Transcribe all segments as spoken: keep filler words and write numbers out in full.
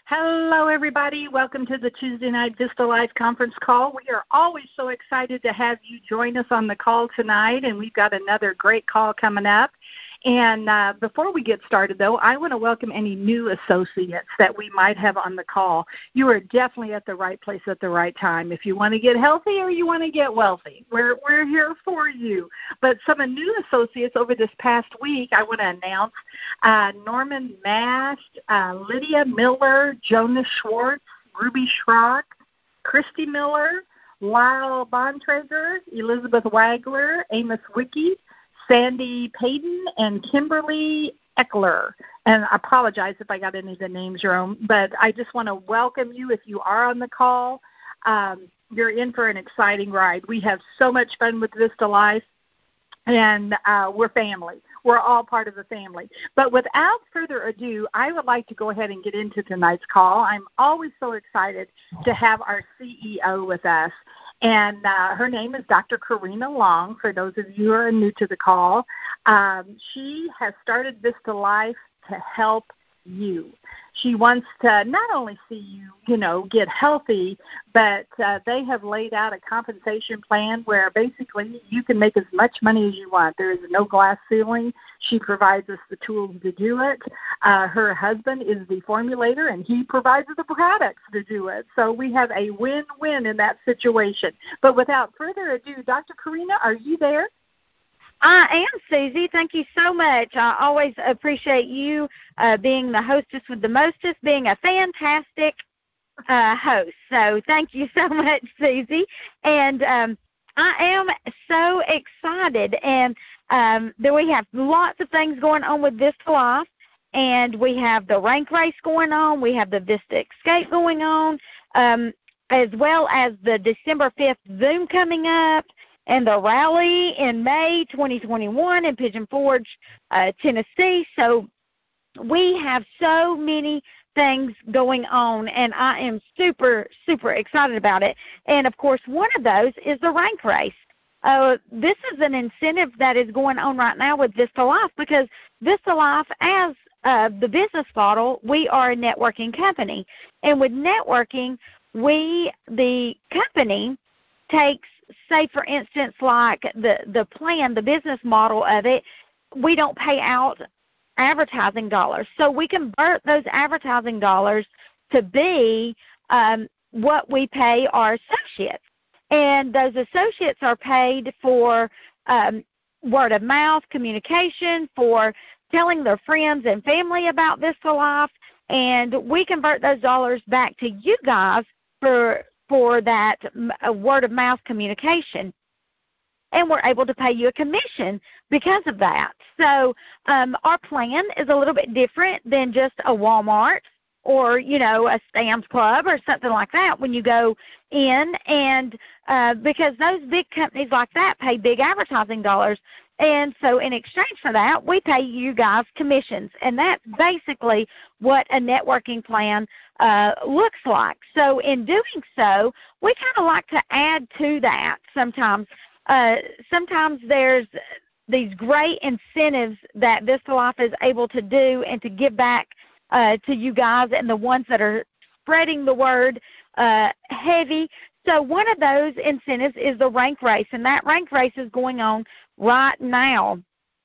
Hello, everybody. Welcome to the Tuesday Night Vista Live conference call. We are always so excited to have you join us on the call tonight, and we've got another great call coming up. And uh, before we get started, though, I want to welcome any new associates that we might have on the call. You are definitely at the right place at the right time. If you want to get healthy or you want to get wealthy, we're, we're here for you. But some of new associates over this past week, I want to announce uh, Norman Mast, uh, Lydia Miller, Jonas Schwartz, Ruby Schrock, Christy Miller, Lyle Bontrager, Elizabeth Wagler, Amos Wicke, Sandy Payton, and Kimberly Eckler. And I apologize if I got any of the names wrong, but I just want to welcome you if you are on the call. Um, you're in for an exciting ride. We have so much fun with Vista Life, and uh, we're family. We're all part of the family. But without further ado, I would like to go ahead and get into tonight's call. I'm always so excited to have our C E O with us. And uh, her name is Doctor Karina Long, for those of you who are new to the call. Um, she has started Vista Life to help you. She wants to not only see you, you know, get healthy, but uh, they have laid out a compensation plan where basically you can make as much money as you want. There is no glass ceiling. She provides us the tools to do it. Uh, her husband is the formulator, and he provides the products to do it. So we have a win-win in that situation. But without further ado, Doctor Karina, are you there? I am, Susie. Thank you so much. I always appreciate you uh, being the hostess with the mostest, being a fantastic uh, host. So thank you so much, Susie. And um, I am so excited. And um, then we have lots of things going on with Vista Life. And we have the rank race going on. We have the Vista Escape going on, um, as well as the December fifth Zoom coming up, and the rally in May twenty twenty-one in Pigeon Forge, uh, Tennessee. So we have so many things going on, and I am super, super excited about it. And, of course, one of those is the rank race. Uh, this is an incentive that is going on right now with Vista Life, because Vista Life, as uh, the business model, we are a networking company. And with networking, we, the company, takes, say, for instance, like the, the plan, the business model of it, we don't pay out advertising dollars. So we convert those advertising dollars to be um, what we pay our associates. And those associates are paid for um, word of mouth communication, for telling their friends and family about Vista Life, and we convert those dollars back to you guys for for that word of mouth communication. And we're able to pay you a commission because of that. So um, our plan is a little bit different than just a Walmart or, you know, a Sam's Club or something like that when you go in. And uh, because those big companies like that pay big advertising dollars. And so in exchange for that, we pay you guys commissions. And that's basically what a networking plan uh, looks like. So in doing so, we kind of like to add to that sometimes. Uh, sometimes there's these great incentives that Vista Life is able to do and to give back uh, to you guys and the ones that are spreading the word uh, heavy. So one of those incentives is the rank race, and that rank race is going on right now.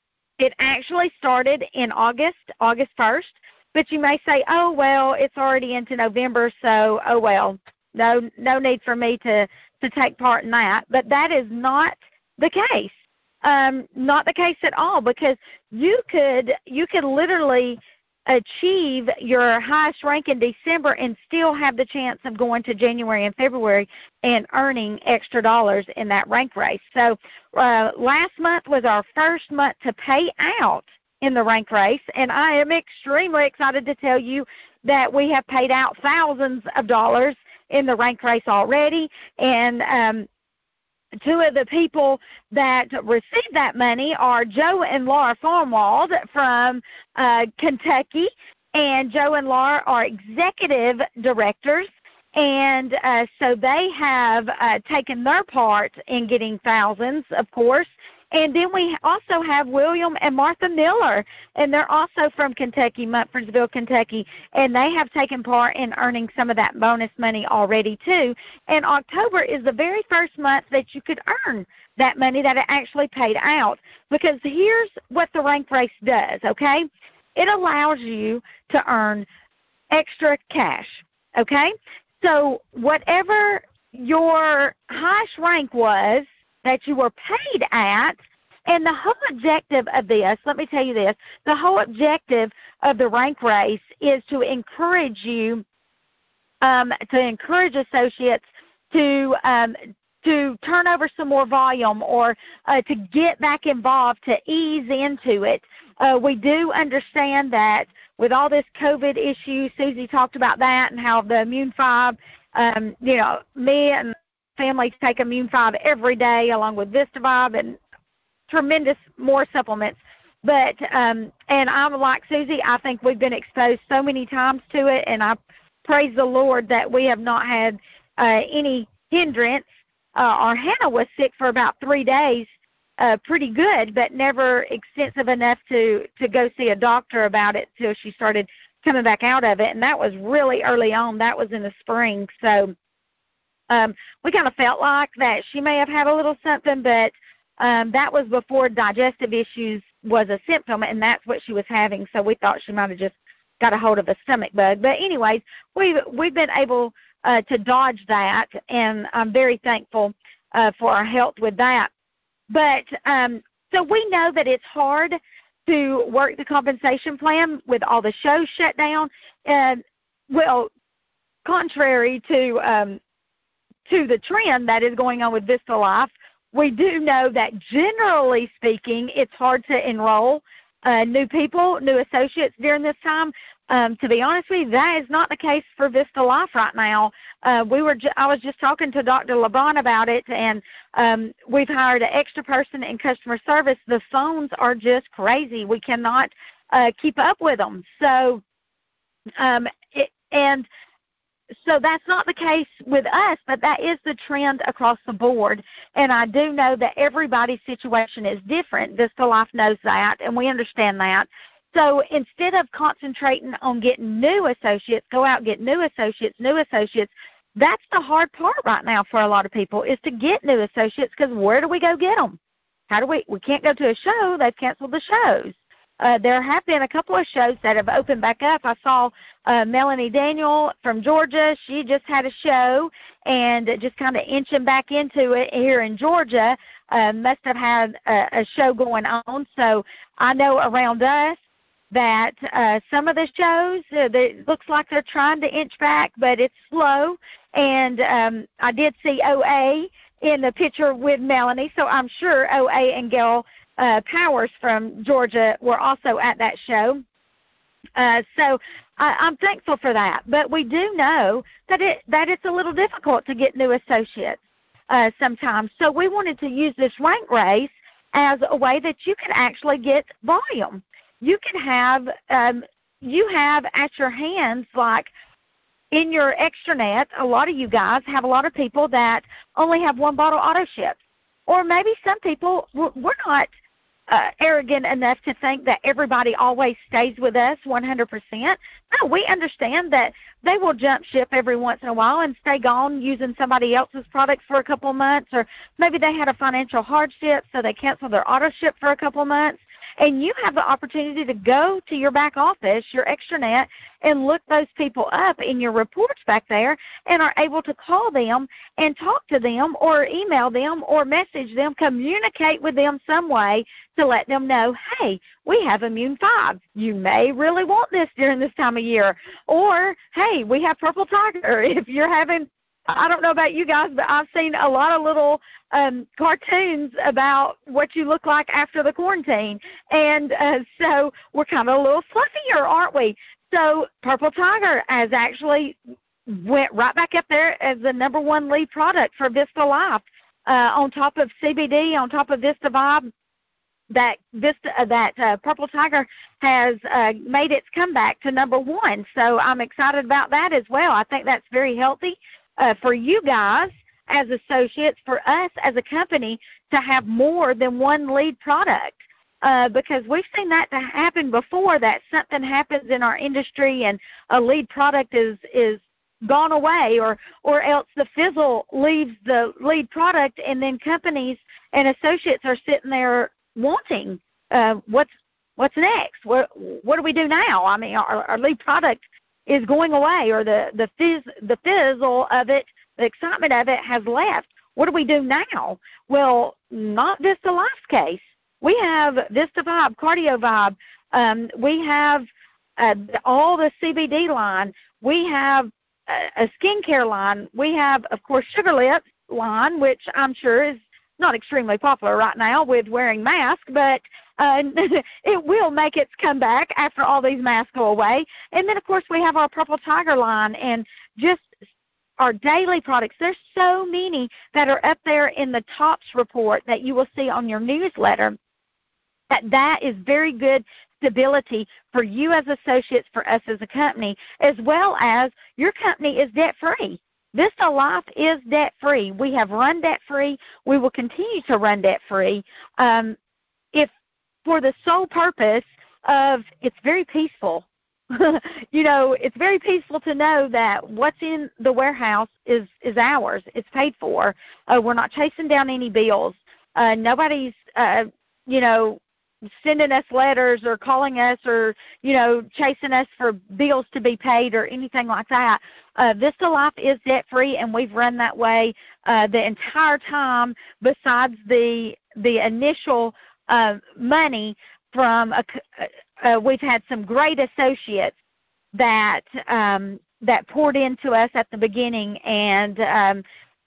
It actually started in August, August first, but you may say, oh, well, it's already into November, so, oh, well, no no need for me to, to take part in that. But that is not the case, um, not the case at all, because you could you could literally achieve your highest rank in December and still have the chance of going to January and February and earning extra dollars in that rank race. So uh, last month was our first month to pay out in the rank race, and I am extremely excited to tell you that we have paid out thousands of dollars in the rank race already. And um, two of the people that received that money are Joe and Laura Farmwald from uh, Kentucky. And Joe and Laura are executive directors. And uh, so they have uh, taken their part in getting thousands, of course. And then we also have William and Martha Miller, and they're also from Kentucky, Mumfordsville, Kentucky, and they have taken part in earning some of that bonus money already too. And October is the very first month that you could earn that money that it actually paid out, because here's what the rank race does, okay? It allows you to earn extra cash, okay? So whatever your highest rank was that you were paid at, and the whole objective of this, let me tell you this, the whole objective of the rank race is to encourage you, um, to encourage associates to um, to turn over some more volume, or uh, to get back involved, to ease into it. Uh, we do understand that with all this COVID issue, Susie talked about that and how the Immune five, um, you know, me and family take Immune five every day along with VistaVibe and tremendous more supplements. But, um, and I'm like Susie, I think we've been exposed so many times to it, and I praise the Lord that we have not had uh, any hindrance. Uh, our Hannah was sick for about three days, uh, pretty good, but never extensive enough to, to go see a doctor about it till she started coming back out of it, and that was really early on. That was in the spring. So um, we kind of felt like that she may have had a little something, but um, that was before digestive issues was a symptom, and that's what she was having. So we thought she might have just got a hold of a stomach bug. But anyways, we've, we've been able Uh, to dodge that, and I'm very thankful uh, for our health with that. But um, so we know that it's hard to work the compensation plan with all the shows shut down. And well, contrary to um, to the trend that is going on with VistaLife, we do know that generally speaking, it's hard to enroll uh, new people, new associates during this time. Um, to be honest with you, that is not the case for VistaLife right now. Uh, we were, ju- I was just talking to Doctor LeBron about it, and um, we've hired an extra person in customer service. The phones are just crazy. We cannot uh, keep up with them. So, um, it, and so that's not the case with us, but that is the trend across the board. And I do know that everybody's situation is different. VistaLife knows that, and we understand that. So instead of concentrating on getting new associates, go out and get new associates, new associates. That's the hard part right now for a lot of people, is to get new associates, because where do we go get them? How do we, we can't go to a show. They've canceled the shows. Uh, there have been a couple of shows that have opened back up. I saw uh, Melanie Daniel from Georgia. She just had a show, and just kind of inching back into it here in Georgia. Uh, must have had a, a show going on. So I know around us that uh, some of the shows, uh, it looks like they're trying to inch back, but it's slow. And um, I did see O A in the picture with Melanie, so I'm sure O A and Gail uh, Powers from Georgia were also at that show. Uh, so I, I'm thankful for that. But we do know that it that it's a little difficult to get new associates uh, sometimes. So we wanted to use this rank race as a way that you can actually get volume. You can have, um, you have at your hands, like in your extranet, a lot of you guys have a lot of people that only have one bottle auto ship. Or maybe some people, we're not uh, arrogant enough to think that everybody always stays with us one hundred percent. No, we understand that they will jump ship every once in a while and stay gone using somebody else's product for a couple of months, or maybe they had a financial hardship, so they canceled their auto ship for a couple of months. And you have the opportunity to go to your back office, your extranet, and look those people up in your reports back there, and are able to call them and talk to them, or email them, or message them, communicate with them some way to let them know, hey, we have Immune five. You may really want this during this time of year. Or, hey, we have Purple Tiger. If you're having, I don't know about you guys, but I've seen a lot of little um, cartoons about what you look like after the quarantine. And uh, so we're kind of a little fluffier, aren't we? So Purple Tiger has actually went right back up there as the number one lead product for VistaLife, uh, on top of C B D, on top of VistaVibe. That Vista, uh, that uh, Purple Tiger has uh, made its comeback to number one. So I'm excited about that as well. I think that's very healthy uh, for you guys as associates, for us as a company to have more than one lead product. Uh, because we've seen that to happen before, that something happens in our industry and a lead product is is gone away, or or else the fizzle leaves the lead product, and then companies and associates are sitting there wanting uh, what's what's next? What what do we do now? I mean, our, our lead product is going away, or the the fizz the fizzle of it, the excitement of it has left. What do we do now? Well, not Vista Life's case. We have Vista Vibe, Cardio Vibe. Um, we have uh, all the C B D line. We have a, a skincare line. We have, of course, Sugar Lips line, which I'm sure is not extremely popular right now with wearing masks, but uh, it will make its comeback after all these masks go away. And then, of course, we have our Purple Tiger line and just our daily products. There's so many that are up there in the TOPS report that you will see on your newsletter. That, that is very good stability for you as associates, for us as a company, as well as your company is debt-free. Vista Life is debt-free. We have run debt-free. We will continue to run debt-free um, if for the sole purpose of it's very peaceful. You know, it's very peaceful to know that what's in the warehouse is, is ours. It's paid for. Uh, we're not chasing down any bills. Uh, nobody's, uh, you know, sending us letters or calling us or, you know, chasing us for bills to be paid or anything like that. Uh, Vista Life is debt-free, and we've run that way uh, the entire time, besides the the initial uh, money from a, uh, we've had some great associates that um, that poured into us at the beginning, and um,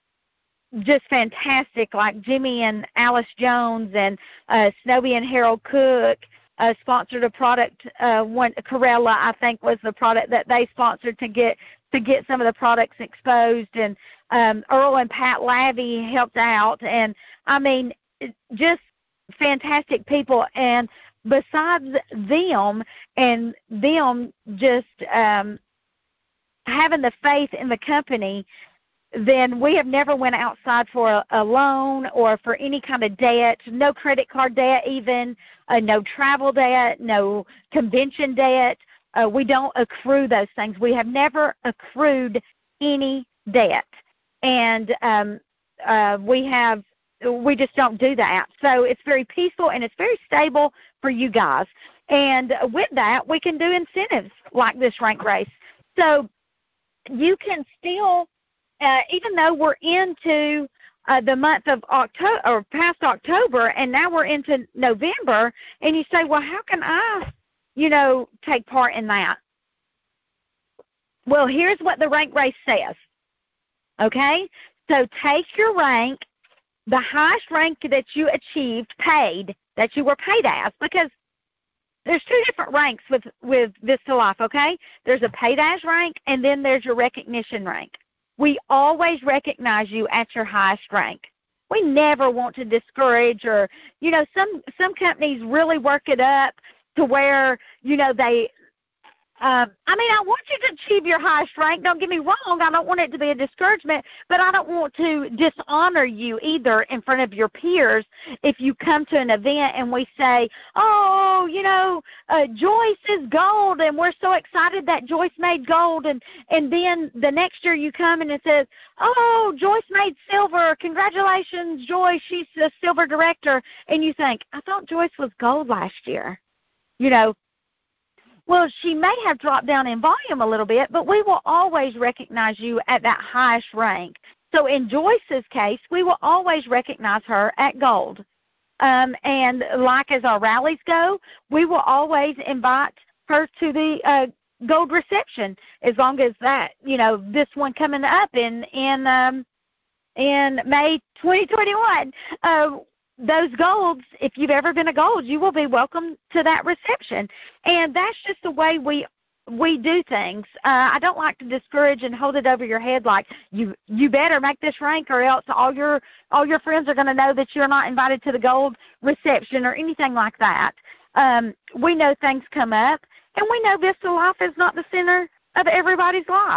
just fantastic, like Jimmy and Alice Jones and uh, Snowy and Harold Cook uh, sponsored a product. Uh, one Corella, I think, was the product that they sponsored to get to get some of the products exposed, and um, Earl and Pat Lavey helped out, and I mean, just fantastic people. And besides them and them just um, having the faith in the company, then we have never went outside for a, a loan or for any kind of debt, no credit card debt even, uh, no travel debt, no convention debt. Uh, we don't accrue those things. We have never accrued any debt. And um, uh, we have, we just don't do that. So it's very peaceful and it's very stable for you guys. And with that, we can do incentives like this rank race. So you can still, Uh, even though we're into uh, the month of October or past October, and now we're into November, and you say, well, how can I, you know, take part in that? Well, here's what the rank race says, okay? So take your rank, the highest rank that you achieved, paid, that you were paid as, because there's two different ranks with, with Vista Life, okay? There's a paid as rank, and then there's your recognition rank. We always recognize you at your highest rank. We never want to discourage or, you know, some some companies really work it up to where, you know, they, um, I mean, I want you to achieve your highest rank. Don't get me wrong. I don't want it to be a discouragement, but I don't want to dishonor you either in front of your peers if you come to an event and we say, oh, you know, uh, Joyce is gold, and we're so excited that Joyce made gold, and, and then the next year you come and it says, oh, Joyce made silver. Congratulations, Joyce. She's the silver director. And you think, I thought Joyce was gold last year. You know, well, she may have dropped down in volume a little bit, but we will always recognize you at that highest rank. So in Joyce's case, we will always recognize her at gold. Um, and like as our rallies go, we will always invite her to the uh, gold reception, as long as that, you know, this one coming up in in um, in May twenty twenty-one. Uh, Those golds, if you've ever been a gold, you will be welcome to that reception. And that's just the way we we do things. Uh, I don't like to discourage and hold it over your head like you you better make this rank or else all your all your friends are going to know that you're not invited to the gold reception or anything like that. Um, we know things come up, and we know Vista Life is not the center of everybody's life.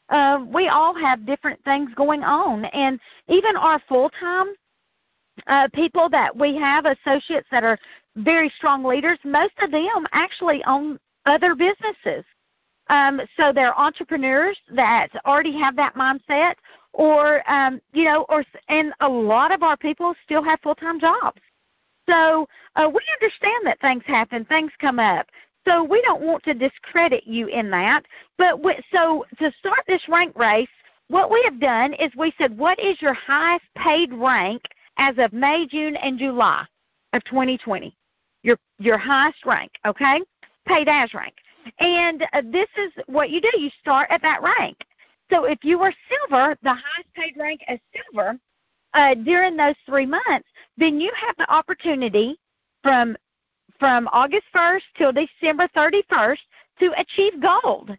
uh, we all have different things going on. And even our full-time uh, people that we have, associates that are very strong leaders, most of them actually own other businesses. Um, so they're entrepreneurs that already have that mindset, or, um, you know, or and a lot of our people still have full-time jobs. So uh, we understand that things happen, things come up. So we don't want to discredit you in that. But we, so to start this rank race, what we have done is we said, what is your highest paid rank as of May, June, and July of twenty twenty? Your your highest rank, okay? Paid as rank. And uh, this is what you do. You start at that rank. So if you were silver, the highest paid rank as silver, uh, during those three months, then you have the opportunity from from August first till December thirty-first to achieve gold.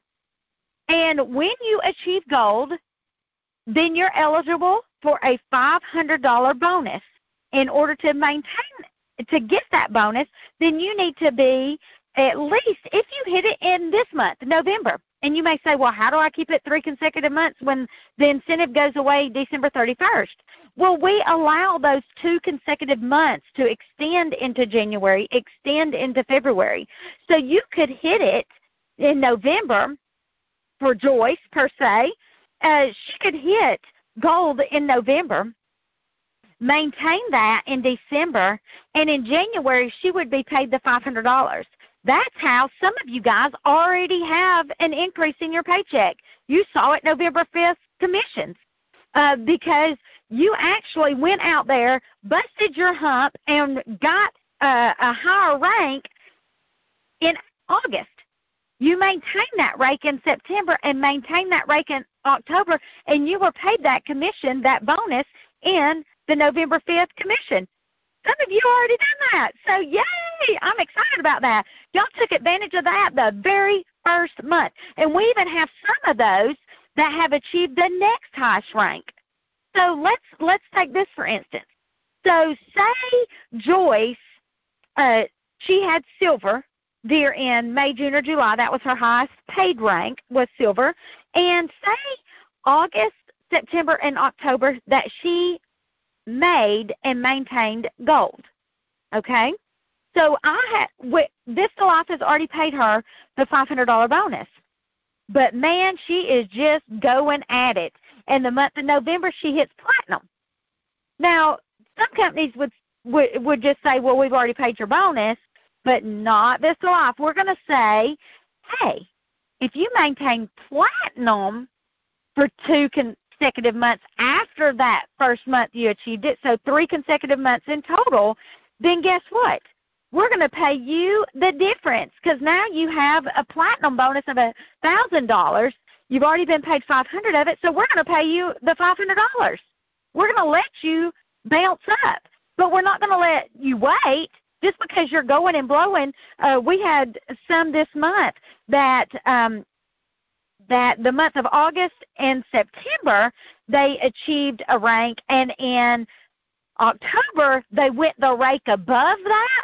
And when you achieve gold, then you're eligible for a five hundred dollars bonus. In order to maintain, to get that bonus, then you need to be at least, if you hit it in this month, November, and you may say, well, how do I keep it three consecutive months when the incentive goes away December thirty-first? Well, we allow those two consecutive months to extend into January, extend into February. So you could hit it in November for Joyce, per se. Uh, she could hit gold in November, maintain that in December, and in January she would be paid the five hundred dollars. That's how some of you guys already have an increase in your paycheck. You saw it November fifth commissions uh, because you actually went out there, busted your hump, and got uh, a higher rank in August. You maintained that rank in September and maintained that rank in October, and you were paid that commission, that bonus, in the November fifth commission. Some of you already done that. So, yay! I'm excited about that. Y'all took advantage of that the very first month. And we even have some of those that have achieved the next highest rank. So let's let's take this for instance. So say Joyce, uh, she had silver there in May, June, or July. That was her highest paid rank, was silver. And say August, September, and October that she made and maintained gold. Okay? So I had, Vista Life has already paid her the five hundred dollars bonus. But, man, she is just going at it. In the month of November, she hits platinum. Now, some companies would, would, would just say, well, we've already paid your bonus, but not Vista Life. We're going to say, hey, if you maintain platinum for two consecutive months after that first month you achieved it, so three consecutive months in total, then guess what? We're going to pay you the difference because now you have a platinum bonus of one thousand dollars. You've already been paid five hundred dollars of it, so we're going to pay you the five hundred dollars. We're going to let you bounce up, but we're not going to let you wait just because you're going and blowing. Uh, we had some this month that um, that the month of August and September they achieved a rank, and in October they went the rank above that.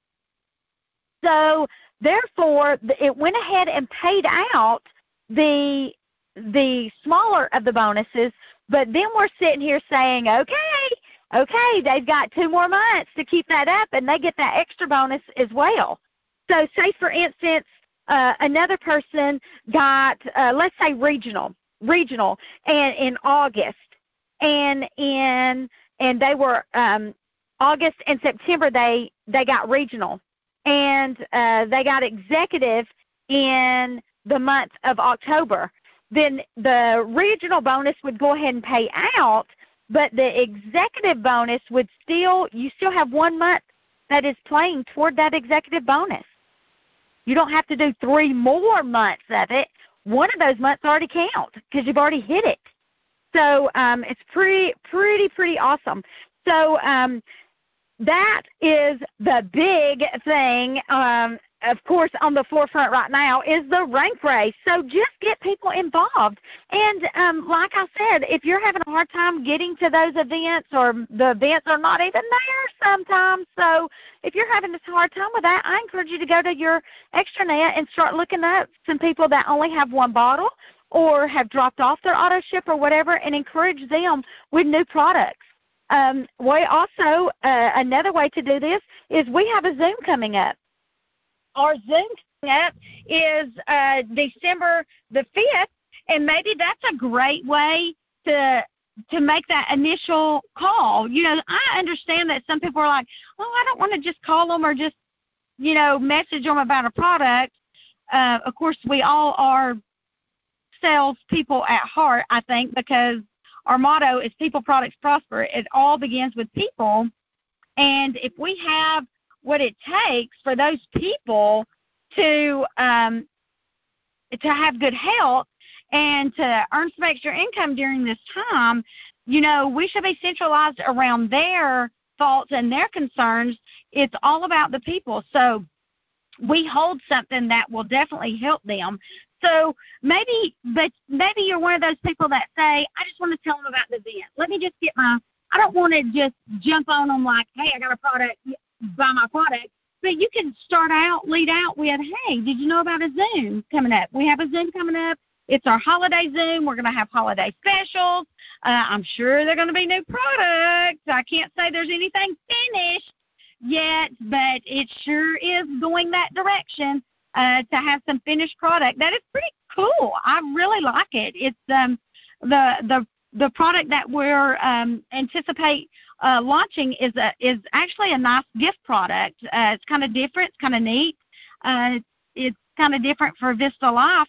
So therefore, it went ahead and paid out the the smaller of the bonuses, but then we're sitting here saying, okay, okay, they've got two more months to keep that up, and they get that extra bonus as well. So say, for instance, uh, another person got, uh, let's say, regional, regional, and in August, and in and they were um, August and September they they got regional. And uh, they got executive in the month of October. Then the regional bonus would go ahead and pay out, but the executive bonus would still, you still have one month that is playing toward that executive bonus. You don't have to do three more months of it. One of those months already count because you've already hit it. So um, it's pretty, pretty, pretty awesome. So um, that is the big thing, um, of course, on the forefront right now is the rank race. So just get people involved. And um, like I said, if you're having a hard time getting to those events or the events are not even there sometimes, so if you're having a hard time with that, I encourage you to go to your extranet and start looking up some people that only have one bottle or have dropped off their auto ship or whatever, and encourage them with new products. Um, we also, uh, another way to do this is we have a Zoom coming up. Our Zoom coming up is uh, December the fifth, and maybe that's a great way to to make that initial call. You know, I understand that some people are like, oh, I don't want to just call them or just, you know, message them about a product. Uh, of course, we all are sales people at heart, I think, because our motto is people, products, prosper. It all begins with people. And if we have what it takes for those people to um, to have good health and to earn some extra income during this time, you know, we should be centralized around their thoughts and their concerns. It's all about the people. So we hold something that will definitely help them. So maybe, but maybe you're one of those people that say, I just want to tell them about the event. Let me just get my, I don't want to just jump on them like, hey, I got a product, buy my product. But you can start out, lead out with, hey, did you know about a Zoom coming up? We have a Zoom coming up. It's our holiday Zoom. We're going to have holiday specials. Uh, I'm sure they're going to be new products. I can't say there's anything finished yet, but it sure is going that direction uh, to have some finished product. That is pretty cool. I really like it. It's um, the the the product that we're um, anticipate uh, launching is a, is actually a nice gift product. Uh, it's kind of different. It's kind of neat. Uh, it's it's kind of different for Vista Life.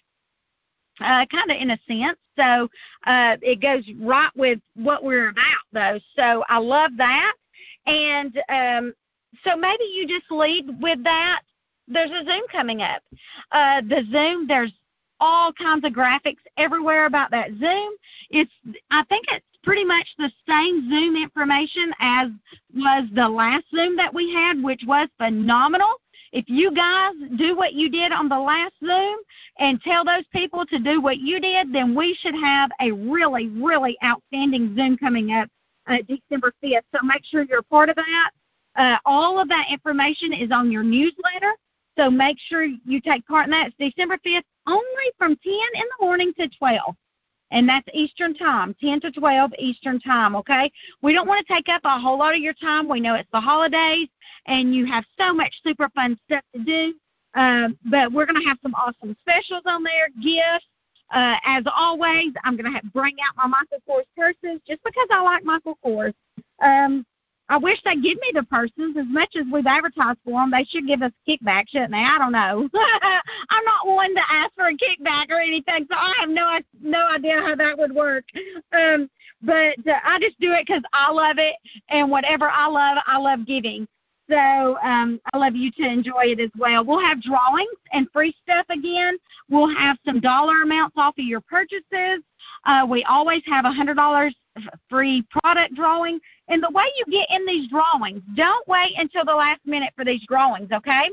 Uh, kind of in a sense. So uh, it goes right with what we're about, though. So I love that. And um, so maybe you just lead with that. There's a Zoom coming up. Uh, the Zoom, there's all kinds of graphics everywhere about that Zoom. It's, I think it's pretty much the same Zoom information as was the last Zoom that we had, which was phenomenal. If you guys do what you did on the last Zoom and tell those people to do what you did, then we should have a really, really outstanding Zoom coming up uh, December fifth. So make sure you're a part of that. Uh, all of that information is on your newsletter, so make sure you take part in that. It's December fifth, only from ten in the morning to twelve. And that's Eastern time, ten to twelve Eastern time, okay? We don't want to take up a whole lot of your time. We know it's the holidays, and you have so much super fun stuff to do. Um, but we're going to have some awesome specials on there, gifts. Uh, as always, I'm going to have bring out my Michael Kors purses just because I like Michael Kors. Um, I wish they'd give me the purses. As much as we've advertised for them, they should give us a kickback, shouldn't they? I don't know. I'm not one to ask for a kickback or anything, so I have no no idea how that would work. Um, but uh, I just do it because I love it, and whatever I love, I love giving. So um, I love you to enjoy it as well. We'll have drawings and free stuff again. We'll have some dollar amounts off of your purchases. Uh, we always have a one hundred dollars free product drawing. And the way you get in these drawings, don't wait until the last minute for these drawings, okay?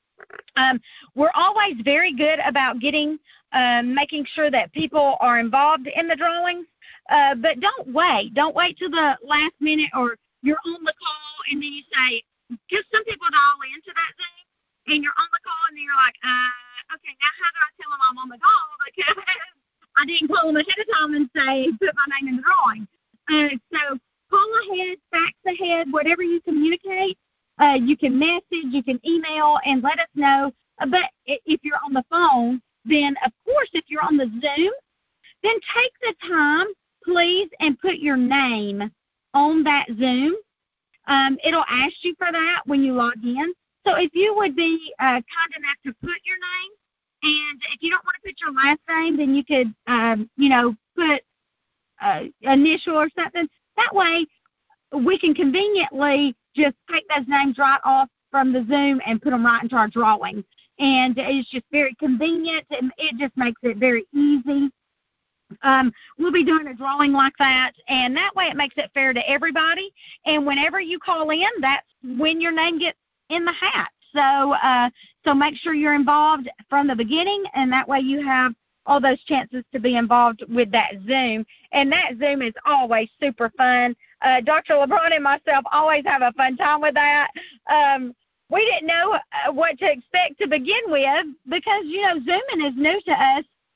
Um, we're always very good about getting, um, making sure that people are involved in the drawings, uh, but don't wait. Don't wait till the last minute or you're on the call and then you say, because some people dial into that Zoom and you're on the call and then you're like, uh, okay, now how do I tell them I'm on the call because I didn't call them ahead of time and say, put my name in the drawing. Uh, so call ahead, fax ahead, whatever you communicate. Uh, you can message, you can email, and let us know. Uh, but if you're on the phone, then, of course, if you're on the Zoom, then take the time, please, and put your name on that Zoom. Um, it'll ask you for that when you log in. So if you would be uh, kind enough to put your name, and if you don't want to put your last name, then you could, um, you know, put uh, initial or something. That way, we can conveniently just take those names right off from the Zoom and put them right into our drawing. And it's just very convenient, and it just makes it very easy. Um, we'll be doing a drawing like that, and that way it makes it fair to everybody. And whenever you call in, that's when your name gets in the hat. So, uh, so make sure you're involved from the beginning, and that way you have all those chances to be involved with that Zoom. And that Zoom is always super fun. Uh, Doctor LeBron and myself always have a fun time with that. Um, we didn't know uh, what to expect to begin with because, you know, Zooming is new to us.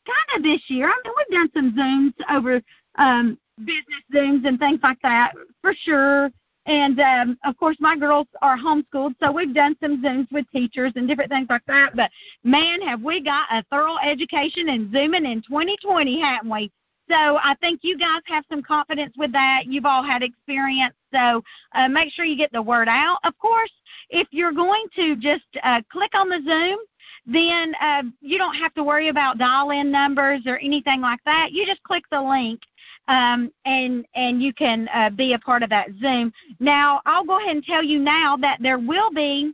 kind of this year. I mean, we've done some Zooms over um, business Zooms and things like that, for sure. And, um, of course, my girls are homeschooled, so we've done some Zooms with teachers and different things like that. But, man, have we got a thorough education in Zooming in twenty twenty, haven't we? So I think you guys have some confidence with that. You've all had experience, so uh, make sure you get the word out. Of course, if you're going to just uh, click on the Zoom, then uh, you don't have to worry about dial-in numbers or anything like that. You just click the link, um, and and you can uh, be a part of that Zoom. Now, I'll go ahead and tell you now that there will be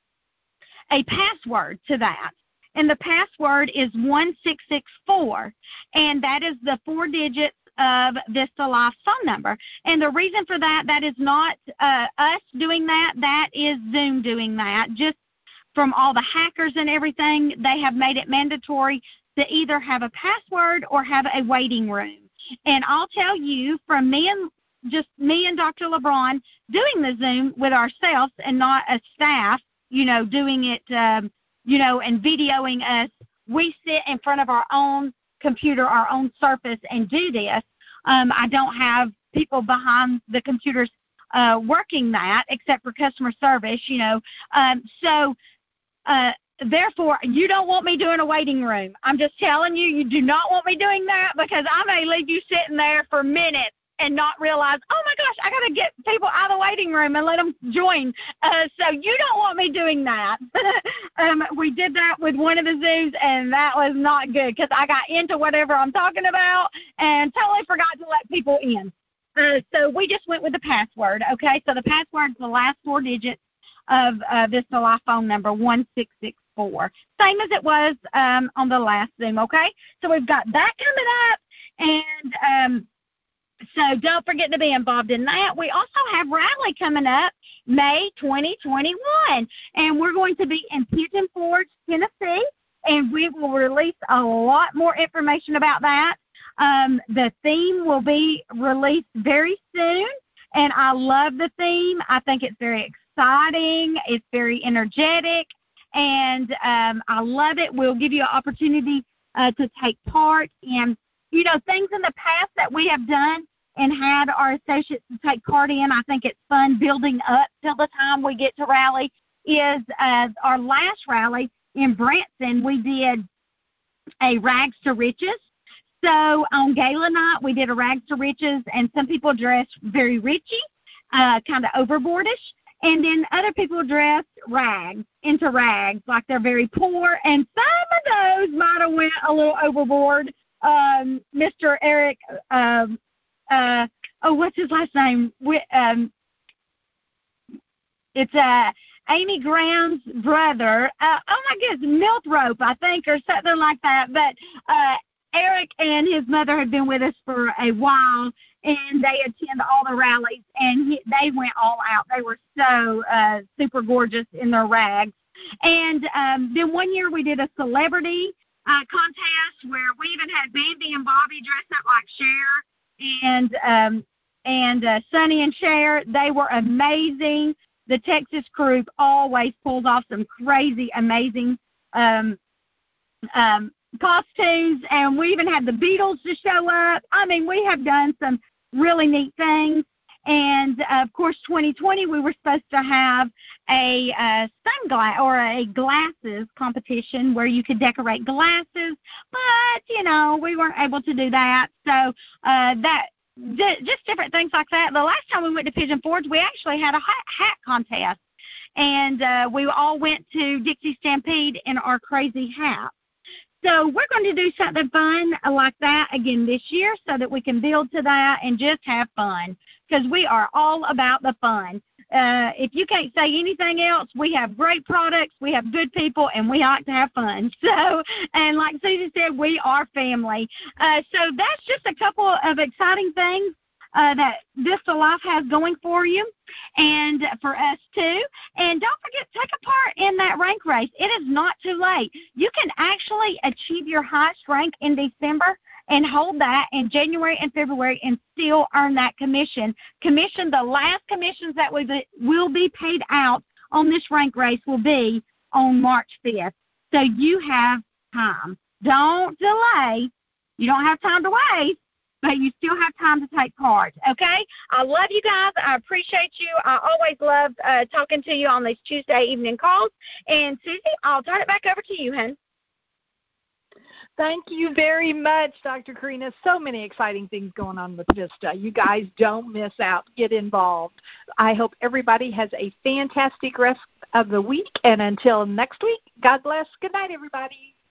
a password to that. And the password is one six six four, and that is the four digits of Vista Life's phone number. And the reason for that, that is not uh, us doing that. That is Zoom doing that. Just from all the hackers and everything, they have made it mandatory to either have a password or have a waiting room. And I'll tell you, from me and just me and Doctor LeBron doing the Zoom with ourselves and not a staff, you know, doing it um, you know, and videoing us, we sit in front of our own computer, our own Surface, and do this. Um, I don't have people behind the computers uh, working that, except for customer service, you know. Um, so, uh, therefore, you don't want me doing a waiting room. I'm just telling you, you do not want me doing that, because I may leave you sitting there for minutes and not realize, oh, my gosh, I got to get people out of the waiting room and let them join. Uh, so you don't want me doing that. um, we did that with one of the Zooms, and that was not good, because I got into whatever I'm talking about and totally forgot to let people in. Uh, so we just went with the password, okay? So the password is the last four digits of uh, Vista Life phone number, one six six four. Same as it was um, on the last Zoom, okay? So we've got that coming up, and um, so don't forget to be involved in that. We also have Rally coming up May twenty twenty-one, and we're going to be in Pigeon Forge, Tennessee, and we will release a lot more information about that. Um, the theme will be released very soon, and I love the theme. I think it's very exciting. It's very energetic, and um, I love it. We'll give you an opportunity uh, to take part in, you know, things in the past that we have done and had our associates to take part in. I think it's fun building up till the time we get to Rally. Is uh, our last rally in Branson, we did a Rags to Riches. So on Gala Night, we did a Rags to Riches, and some people dressed very richy, uh, kind of overboardish, and then other people dressed rags, into rags, like they're very poor, and some of those might have went a little overboard. Um, Mister Eric, um, uh, oh, what's his last name? We, um, it's uh, Amy Graham's brother. Uh, oh, my goodness, Milthrope, I think, or something like that. But uh, Eric and his mother had been with us for a while, and they attend all the rallies, and he, they went all out. They were so uh, super gorgeous in their rags. And um, then one year we did a celebrity uh, contest where we even had Bambi and Bobby dressed up like Cher, and um, and uh, Sonny and Cher. They were amazing. The Texas crew always pulls off some crazy, amazing um, um, costumes, and we even had the Beatles to show up. I mean, we have done some really neat things. And, uh, of course, twenty twenty, we were supposed to have a uh, sunglass or a glasses competition where you could decorate glasses, but, you know, we weren't able to do that. So uh, that just different things like that. The last time we went to Pigeon Forge, we actually had a hat, hat contest, and uh, we all went to Dixie Stampede in our crazy hats. So we're going to do something fun like that again this year so that we can build to that and just have fun, because we are all about the fun. Uh, if you can't say anything else, we have great products, we have good people, and we like to have fun. So, and like Susie said, we are family. Uh, so that's just a couple of exciting things Uh, that Vista Life has going for you and for us too. And don't forget, take a part in that rank race. It is not too late. You can actually achieve your highest rank in December and hold that in January and February and still earn that commission. Commission, the last commissions that we be, will be paid out on this rank race will be on March fifth. So you have time. don't delay. You don't have time to waste, but you still have time to take part, okay? I love you guys. I appreciate you. I always love uh, talking to you on these Tuesday evening calls. And, Susie, I'll turn it back over to you, hon. Thank you very much, Doctor Karina. So many exciting things going on with VISTA. You guys don't miss out. Get involved. I hope everybody has a fantastic rest of the week. And until next week, God bless. Good night, everybody.